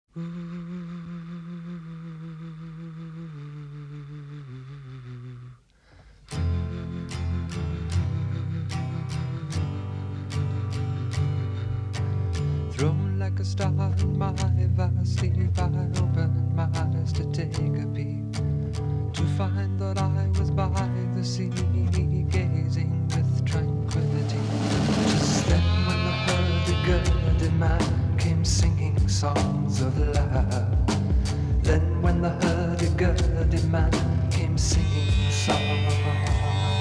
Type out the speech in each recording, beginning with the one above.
Thrown like a star in my vast sleep, I opened my eyes to take a peep, to find that I was by the sea, gazing with tranquility. Just then when the hurdy-gurdy man came singing songs of love, then when the hurdy-gurdy man came singing songs of love,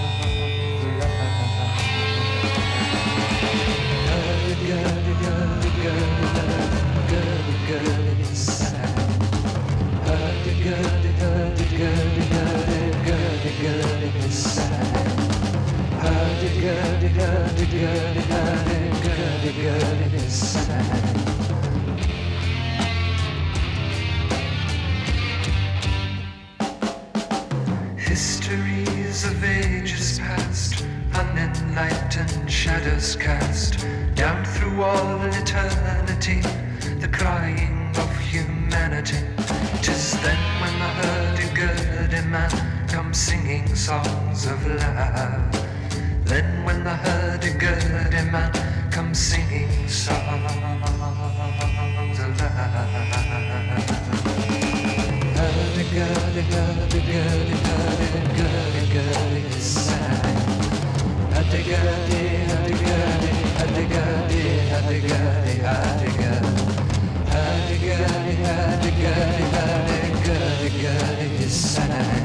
hurdy-gurdy sang. Hurdy-gurdy sang. Hurdy-gurdy sang. Histories of ages past, unenlightened shadows cast down through all eternity, the crying of humanity. 'Tis then when the hurdy-gurdy man comes singing songs of love. Then when the hurdy-gurdy man comes singing songs of love. Hurdy-gurdy, hurdy-gurdy, hurdy-gurdy-gurdy sang. Hurdy-gurdy, hurdy-gurdy, hurdy-gurdy, hurdy-gurdy, hurdy-gurdy. Hurdy-gurdy, hurdy-gurdy, hurdy-gurdy-gurdy sang.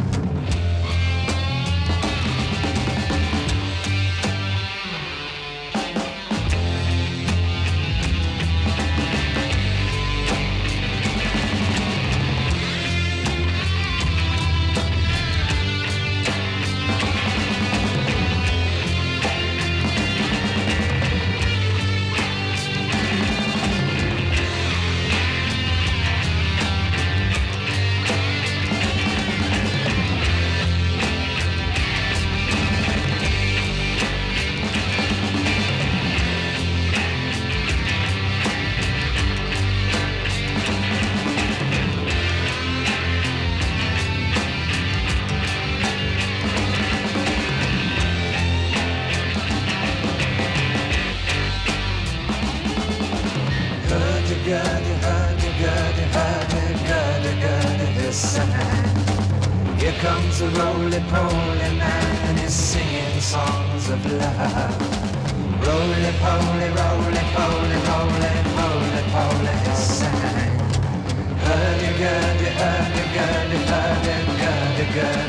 Here comes a roly-poly man and he's singing songs of love. Roly-poly, roly-poly, roly-poly, poly, he sang. Hurdy-gurdy, hurdy-gurdy, hurdy-gurdy-gurdy.